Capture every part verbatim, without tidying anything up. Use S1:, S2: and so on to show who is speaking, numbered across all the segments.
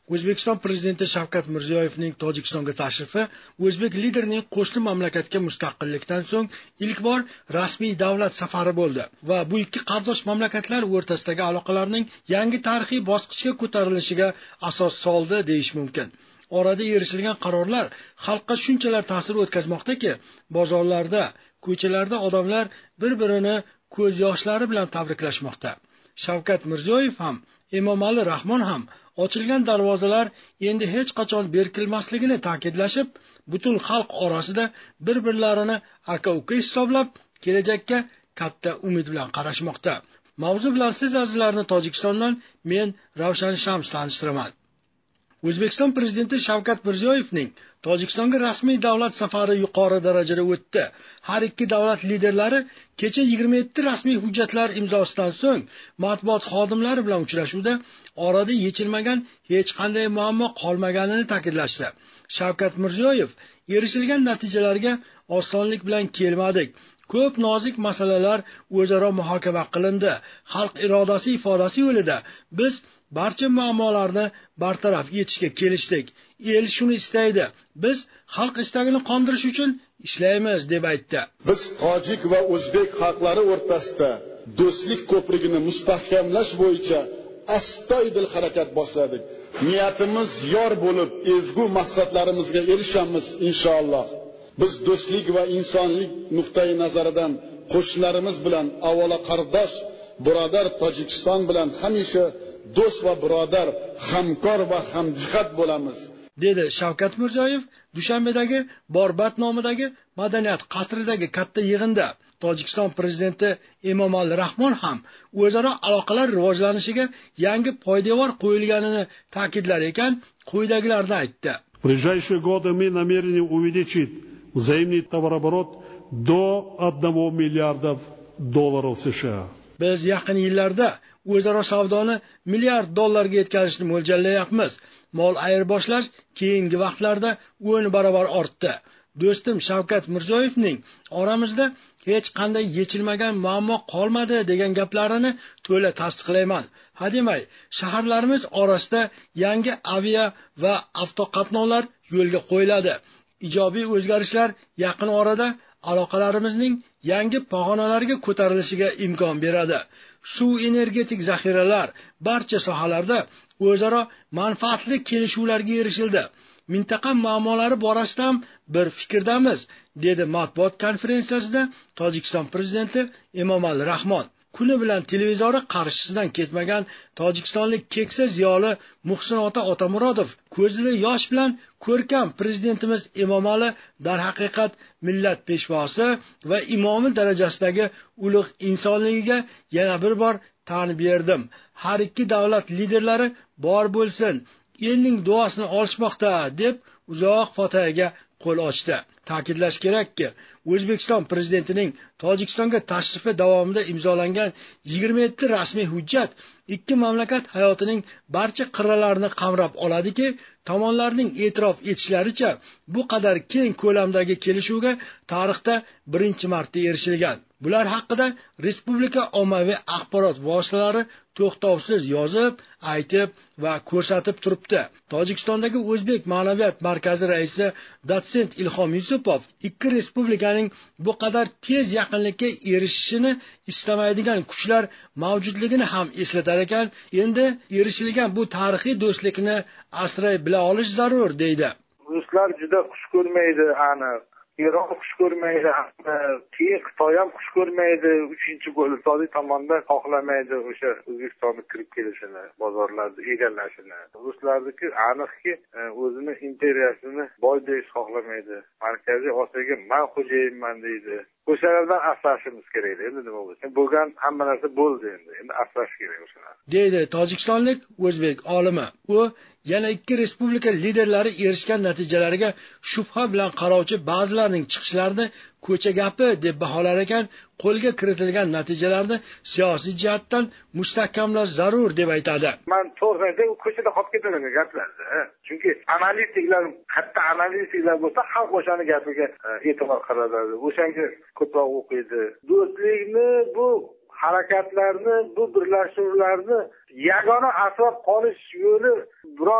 S1: O'zbekiston Prezidenti Shavkat Mirziyoyevning Tojikistonga tashrifi o'zbek liderining qo'shni mamlakatga mustaqillikdan so'ng ilk bor rasmiy davlat safari bo'ldi va bu ikki qardosh mamlakatlar o'rtasidagi aloqalarning yangi tarixiy bosqichga ko'tarilishiga asos soldi deyish mumkin. Orada erishilgan qarorlar xalqqa shunchalar ta'sir o'tkazmoqdaki, bozorlarda, ko'chalarda odamlar bir-birini ko'z yoshlari bilan tabriklashmoqda. Shavkat Mirziyoyev ham, Emomali Rahmon ham ochilgan darvozalar endi hech qachon berkilmasligini ta'kidlashib, butun xalq orasida bir-birlarini aka-uka hisoblab, kelajakka katta umid bilan qarashmoqda. Mavzu bilan siz azizlarni Tojikistondan men Ravshan Shams tanishtiraman. O'zbekiston Prezidenti Shavkat Mirziyoyevning Tojikistonga rasmiy davlat safari yuqori darajada o'tdi. Har ikki davlat liderlari kecha yigirma yetti rasmiy hujjatlar imzosidan so'ng matbuot xodimlari bilan uchrashuvda orada yechilmagan hech qanday muammo qolmaganini ta'kidlashdi. Shavkat Mirziyoyev erishilgan natijalarga osonlik bilan kelmadik. Ko'p nozik masalalar o'zaro muhokama qilindi. Xalq irodasi ifodasi yo'lida biz barcha muammolarni bartaraf etishga kelishdik. El shuni istaydi. Biz xalq istagini qondirish uchun ishlaymiz deb aytdi.
S2: Biz tojik va o'zbek xalqlari o'rtasida do'stlik ko'prigini mustahkamlash bo'yicha astoydil harakat boshladik. Niyatimiz yor bo'lib, ezgu maqsadlarimizga erishamiz inshaalloh. Biz do'stlik va insonlik nuqtai nazaridan qo'shnilarimiz bilan avvalo qardosh, birodar Tojikiston bilan hamisha do'st va birodar, hamkor va hamjihat bo'lamiz,
S1: dedi Shavkat Mirziyoyev Dushanbedagi Borbat nomidagi madaniyat qasridagi katta yig'inda. Tojikiston prezidenti Emomali Rahmon ham o'zaro aloqalar rivojlanishiga yangi poydevor qo'yilganini ta'kidlar ekan, quyidagilarni aytdi.
S3: В ближайшие годы мы намерены увеличить взаимный товарооборот до одного миллиарда долларов США.
S1: Biz yaqin yillarda o'zaro savdoni milliard dollarga yetkazishni mo'ljallayapmiz. Mol ayirboshlash keyingi vaqtlarda o'n barobar ortdi. Do'stim Shavkat Mirziyoyevning oramizda hech qanday yechilmagan muammo qolmadi degan gaplarini to'la tasdiqlayman. Hademay, shaharlarimiz orasida yangi avia va avtoqatnovlar yo'lga qo'yiladi. Ijobiy o'zgarishlar yaqin orada aloqalarimizning yangi pog'onalariga ko'tarilishiga imkon beradi. Suv energetik zaxiralar barcha sohalarda o'zaro manfaatli kelishuvlarga erishildi. Mintaqa muammolari borasida ham bir fikrdamiz, dedi matbuot konferensiyasida Tojikiston prezidenti Emomali Rahmon. Kuni bilan televizori qarshisidan ketmagan tojikistonlik keksa ziyoli Muhsin ota Otamurodov ko'zida yosh bilan ko'rkam prezidentimiz Emomali darhaqiqat millat peshvosi va imomi darajasidagi ulug' insonligiga yana bir bor tan berdim. Har ikki davlat liderlari bor bo'lsin, elning duosini olishmoqda deb uzoq fotihaga qo'l ochdi. Ta'kidlash kerakki, O'zbekiston prezidentining Tojikistonga tashrifi davomida imzolangan yigirma yetti rasmiy hujjat ikki mamlakat hayotining barcha qirralarini qamrab oladiki, tomonlarning e'tirof etishlaricha bu qadar keng ko'lamdagi kelishuvga tarixda birinchi marta erishilgan. Bular haqida respublika ommaviy axborot vositalari to'xtovsiz yozib, aytib va ko'rsatib turibdi. Tojikistondagi O'zbek ma'naviyat markazi raisi dotsent Ilhom Yusupov ikki respublikaning bu qadar tez yaqinlikka erishishini istamaydigan kuchlar mavjudligini ham eslatar ekan, endi erishilgan bu tarixiy do'stlikni asray bila olish zarur, deydi.
S4: Ruslar juda xush ko'rmaydi, aniq. Eron xush ko'rmaydi, keyin Xitoy ham xush ko'rmaydi, uchinchi iqtisodiy tomondan xohlamaydi o'sha O'zbekistonga kirib kelishini, bozorlarni egallashini. Ruslarniki aniqki, o'zini imperiyasini boy deyish xohlamaydi. Markaziy Osiyoga men xo'jayinman deydi. O'shalardan asrashimiz kerak endi nima bo'lsa. Bo'lgan hamma narsa bo'ldi endi. Endi asrash kerak o'shalar.
S1: Deydi tojikistonlik o'zbek olimi. U yana ikki respublika liderlari erishgan natijalariga shubha bilan qarovchi ba'zilarning chiqishlarini ko'cha gapi deb baholar ekan, qo'lga kiritilgan natijalarni siyosiy jihatdan mustahkamlash zarur deb aytadi.
S4: Men to'g'rida u ko'chada qolib ketadigan gaplarda. Chunki analitiklar, katta analitiklar bo'lsa, xalq o'shani gapiga e'tibor qaratadi. O'shanga ko'proq o'qiydi. Do'stlikni, bu harakatlarni, bu birlashuvlarni yagona asrab qolish yo'li biron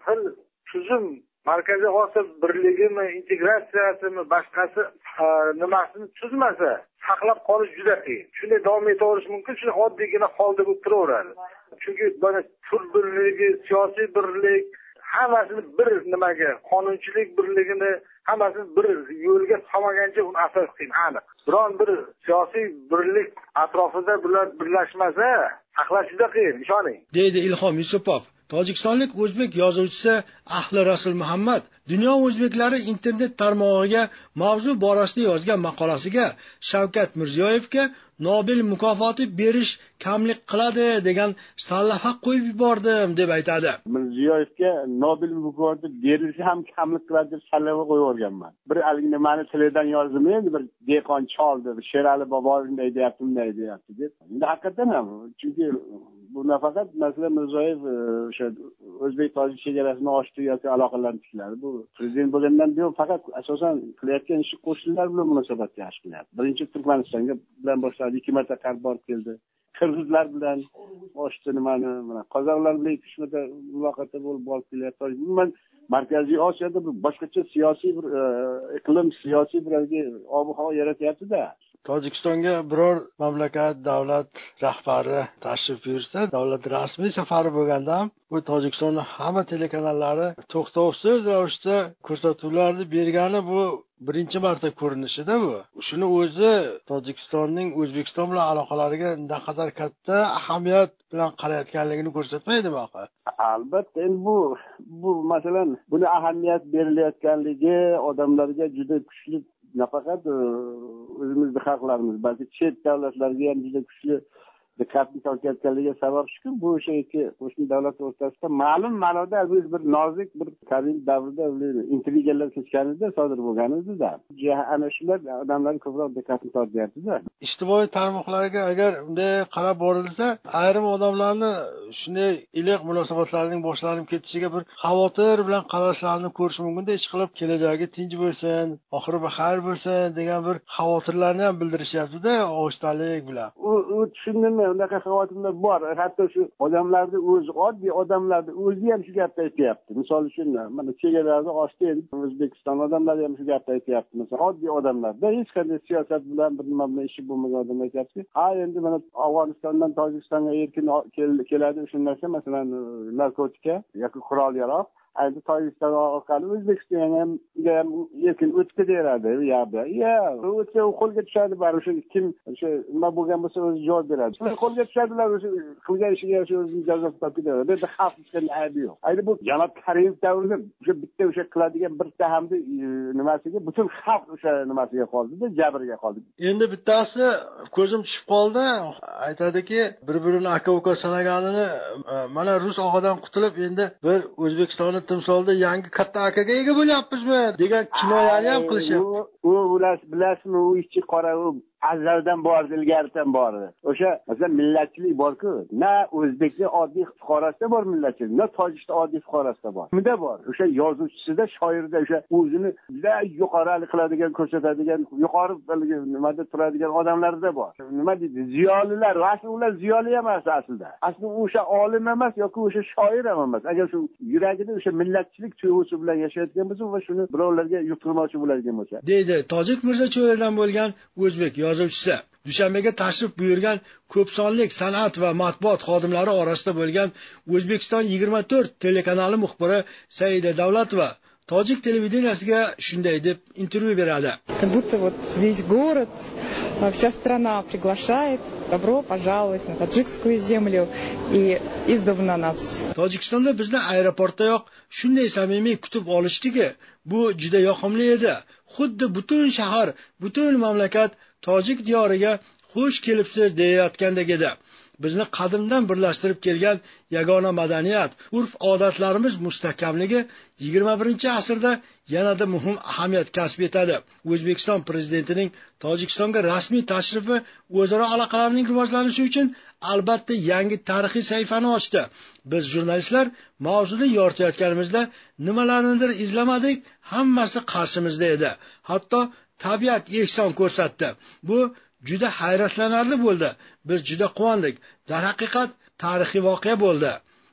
S4: xil tuzum Markaziy Osiyo birligimi, integratsiyasimi, boshqasi nimasini tuzmasa, saqlab qolish juda qiyin. Shunday davom etaverish mumkin, shunday oddiygina holda bo'lib turaveradi. Chunki mana pul birligi, siyosiy birlik, hammasini bir nimaga, qonunchilik birligini hammasini bir yo'lga solmagancha uni asos qiyin, aniq. Biron bir siyosiy birlik atrofida bular birlashmasa, saqlash juda qiyin, ishoning.
S1: Deydi Ilhom Yusupov. Tojikistonlik o'zbek yozuvchisi Ahli Rasul Muhammad dunyo o'zbeklari internet tarmog'iga mavzu borasida yozgan maqolasiga Shavkat Mirziyoyevga Nobel mukofoti berish kamlik qiladi degan sallafa qo'yib yubordim deb aytadi.
S5: Mirziyoyevga Nobel mukofoti berilishi ham kamlik qiladi deb sallafa qo'yib yuborganman. Bir aligi nimani tilidan yozdim, endi bir dehqon choldi, Sherali bobo bunday deyapti, bunday deyapti deb. Endi haqiqatan ham, chunki bu nafaqat masalan Mirziyoyev o'sha o'zbek tojik chegarasini ochdi yoki aloqalarni tikladi. Bu prezident bo'lgandan buyon faqat asosan qilayotgan ishi qo'shnilar bilan munosabat yaxshi qilyapti. Birinchi Turkmanistonga bilan boshladi, ikki marta qarz borib keldi. Qirg'izlar bilan ochdi nimani, mana qozoqlar bilan ikki uch marta muloqotda bo'lib borib kelyapti. Umuman Markaziy Osiyoda bir boshqacha siyosiy bir iqlim, siyosiy bir ob-havo yaratyapti-da.
S6: Tojikistonga biror mamlakat davlat rahbari tashrif buyursa, davlat rasmiy safari bo'lganda ham bu Tojikistonning hamma telekanallari to'xtovsiz ravishda ko'rsatuvlarni bergani bu birinchi marta ko'rinishida bu. Shuni o'zi Tojikistonning O'zbekiston bilan aloqalariga naqadar katta ahamiyat bilan qarayotganligini ko'rsatmaydimi axir?
S5: Albatta, endi bu bu masalan buni ahamiyat berilayotganligi odamlarga juda kuchli, nafaqat o'zimizning xalqlarimiz, balki chet davlatlarga ham juda kuchli diqqatni tortayotganligiga sabab shuki, bu o'sha ikki qo'shni davlat o'rtasida ma'lum ma'noda bir nozik bir qadim davrda intrigalar kechganida sodir bo'lgan edi-da. Ana shular odamlar ko'proq diqqatni tortyapti-da.
S6: Ijtimoiy tarmoqlarga agar bunday qarab borilsa, ayrim odamlarni shunday iliq munosabatlarning boshlanib ketishiga bir xavotir bilan qarashlarini ko'rish mumkin-da, hech qilib kelajagi tinch bo'lsin, oxiri bir xayr bo'lsin degan bir xavotirlarni ham bildirishyapti-da, ovochtalik bilan.
S5: U u tushundimmi? Unaqa xavotirlar bor. Hatto shu odamlarni o'zi, oddiy odamlarni o'zi ham shu gapni aytyapti. Misol uchun, mana chegaralarni ochdi, O'zbekiston odamlari ham shu gapni aytyapti. Masalan, oddiy odamlarda hech qanday siyosat bilan bir nima bilan ishi bo'lmagan odam aytyapti. Ha, endi mana Afg'onistondan Tojikistonga erkin keladi o'sha narsa, masalan, narkotika yoki qurol-yarog'. Endi Tojikiston orqali O'zbekistonga ham erkin o'tib ketaveradi u yerda. Ya, o'tsa u qo'lga tushadi, baribir o'sha kim o'sha nima bo'lgan bo'lsa o'zi javob beradi. Qo'lga tushadilar, o'sha qilgan ishiga o'sha o'zini jazosini topib ketadi. Bu yerda xalq uchun aybi yo'q. Endi bu Janob Karimov davrida o'sha bitta o'sha qiladigan bitta hamda nimasiga butun xalq o'sha nimasiga qoldi-da, jabriga qoldi.
S6: Endi bittasi ko'zim tushib qoldi, aytadiki, bir-birini aka-uka sanaganini mana rus og'adan qutulib endi bir O'zbekistonning timsolda yangi katta akaga ega bo'lyapmizmi degan kinoyani ham qilishyapti.
S5: U bilasizmi, u ishchi qora u azaldan bor, ilgaridan bor. O'sha masalan millatchilik bor-ku, na O'zbekda oddiy fuqarosida bor millatchilik, na Tojikiston oddiy fuqarosida bor. Nimada bor? O'sha yozuvchisida, shoirda o'sha o'zini juda yuqori qiladigan, ko'rsatadigan, yuqori nimada turadigan odamlarda bor. Nima deydi? Ziyolilar, aslida ular ziyoli emas aslida. Aslida o'sha olim emas yoki o'sha shoir ham emas. Agar shu yuragida o'sha millatchilik tuyg'usi bilan yashayotgan bo'lsa va shuni birovlarga yuqtirmoqchi bo'ladigan bo'lsa.
S1: Deydi Tojik Mirzacho'lidan bo'lgan o'zbek yozuvchisi. Dushanbega tashrif buyurgan ko'p sonli san'at va matbuot xodimlari orasida bo'lgan O'zbekiston yigirma to'rt telekanali muxbiri Saida Davlatova Tojik televideniyasiga shunday deb intervyu beradi.
S7: Как будто вот весь город, вся страна приглашает, добро пожаловать на таджикскую землю и издавна нас.
S1: Tojikistonda bizni aeroportdayoq shunday samimiy kutib olishdiki, bu juda yoqimli edi. Xuddi butun shahar, butun mamlakat tojik diyoriga xush kelibsiz deyayotgandek edi. Bizni qadimdan birlashtirib kelgan yagona madaniyat, urf-odatlarimiz mustahkamligi yigirma birinchi asrda yanada muhim ahamiyat kasb etadi. O'zbekiston prezidentining Tojikistonga rasmiy tashrifi o'zaro aloqalarning rivojlanishi uchun albatta yangi tarixiy sahifani ochdi. Biz jurnalistlar mavzuni yoritayotganimizda nimalarnidir izlamadik, hammasi qarshimizda edi. Hatto tabiat ehson ko'rsatdi. Bu juda hayratlanarli bo'ldi. Biz juda quvondik. Dar haqiqat tarixiy voqea bo'ldi.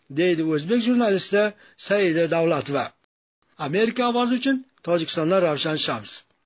S1: deydi o'zbek jurnalisti Saida Davlatova. Amerika ovozi uchun Tojikistondan Ravshan Shams.